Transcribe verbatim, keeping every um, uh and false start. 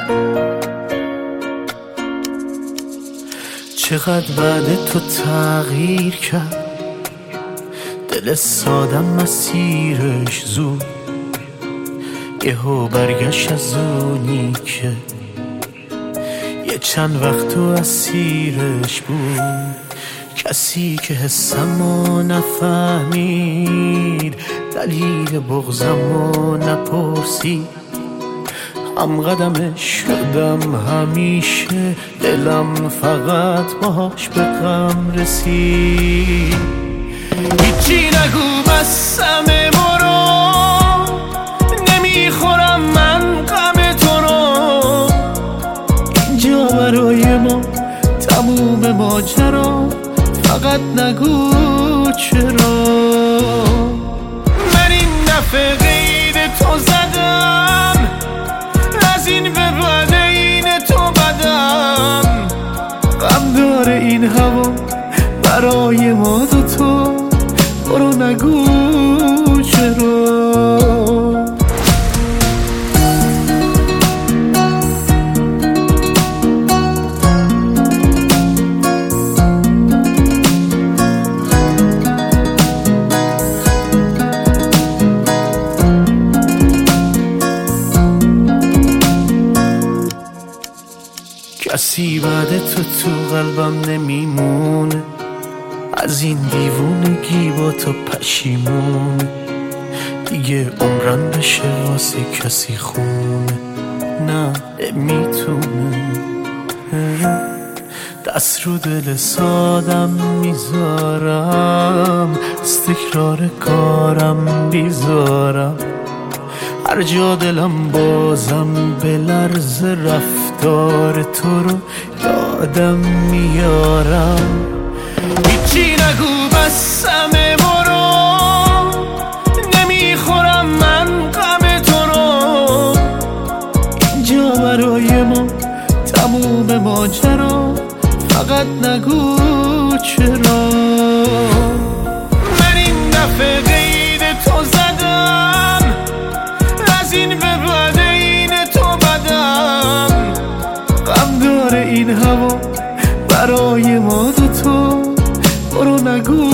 چقدر بعد تو تغییر کرد دل سادم مسیرش زود، یهو برگشت از اونی که یه چند وقت تو اسیرش بود. کسی که حسمو نفهمید، دلیل بغضمو نپرسید، هم قدمش شدم همیشه، دلم فقط باش به غم رسید. هیچی نگو بس همه برو، نمیخورم من غم تو رو، اینجا برای ما تموم ماجرا، فقط نگو چرا. من این دفعه قید تو زدم، از این به بعد این تو بدم، غم داره این هوا برای ما دوتا، برو نگو چرا. کسی بعد تو تو قلبم نمیمونه، از این دیوونگی با تو پشیمونه، دیگه عمرم بشه واسه کسی خونه، نه نمیتونه. دست رو دل سادم میذارم، از تکرار کارم بیزارم، هر جا دلم بازم به لرز رفتار تو رو یادم میارم. هیچی نگو بس همه برو، نمیخورم من غم تو رو، اینجا برای ما تموم ماجرا، فقط نگو چرا. من این دفعه قید تو زدم، از این به بعد این تو بدم، غم داره این هوا برای ما دوتا، برو نگو